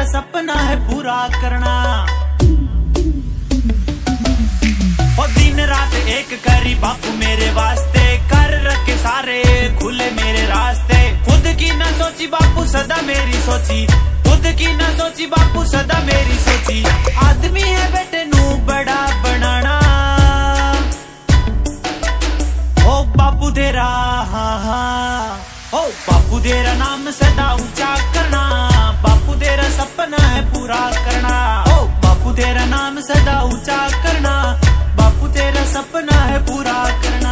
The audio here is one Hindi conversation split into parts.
सपना है पूरा करना। और दिन रात एक करी बापू मेरे वास्ते, कर रखे सारे खुले मेरे रास्ते। खुद की ना सोची बापू सदा मेरी सोची, खुद की ना सोची बापू सदा मेरी सोची। आदमी है बेटे नू बड़ा बनाना, ओ बापू तेरा हाँ हाँ, ओ बापू तेरा नाम सदा ऊंचा करना। बापू तेरा सपना है पूरा करना, ओ बापू तेरा नाम सदा ऊंचा करना। बापू तेरा सपना है पूरा करना।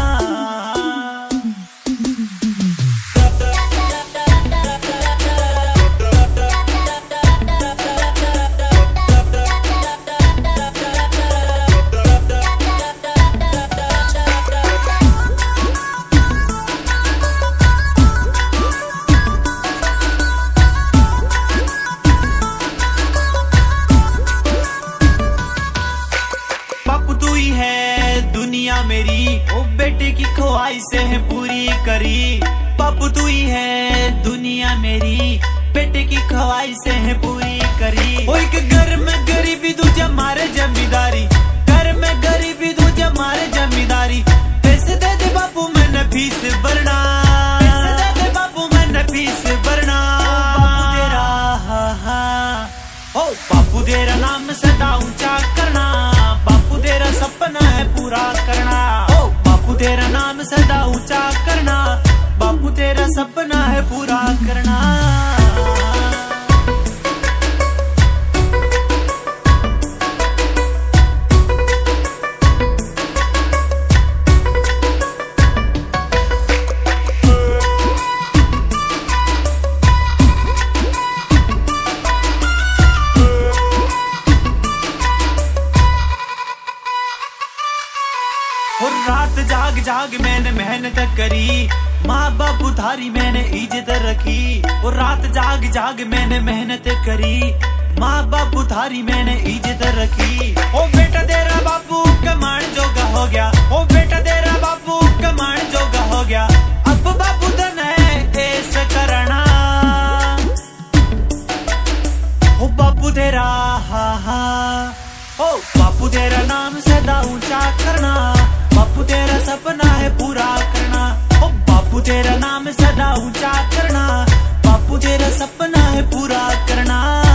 दुनिया मेरी ओ बेटे की ख्वाहिशें हैं पूरी करी। बापू तू ही है दुनिया मेरी, बेटे की ख्वाहिशें हैं पूरी करी। ओ एक घर में गरीबी दूजा मारे जमींदारी, घर में गरीबी दूजा मारे जमींदारी। पैसे दे दे बापू मैंने फीस भरना, पैसे दे दे बापू मैंने फीस भरना। बापू तेरा हाँ हाँ, ओ बापू तेरा नाम सदा ऊंचा करना। बापू तेरा सपना है पूरा करना, ओ बापू तेरा नाम सदा ऊंचा करना। बापू तेरा सपना है पूरा करना। और रात जाग जाग मैंने मेहनत करी, माँ बाप उधारी मैंने इज्जत रखी। और रात जाग जाग मैंने मेहनत करी, माँ बाप उधारी मैंने इज्जत रखी। ओ बेटा तेरा बापू कमाण जोगा हो गया, ओ बेटा तेरा बापू कमाण जोगा हो गया। अब बापू धन है ऐसा करना, ओ बापू तेरा हाँ हाँ, ओ बापू तेरा नाम सदा ऊंचा करना। बापू तेरा सपना है पूरा करना, ओ बापू तेरा नाम सदा ऊंचा करना। बापू तेरा सपना है पूरा करना।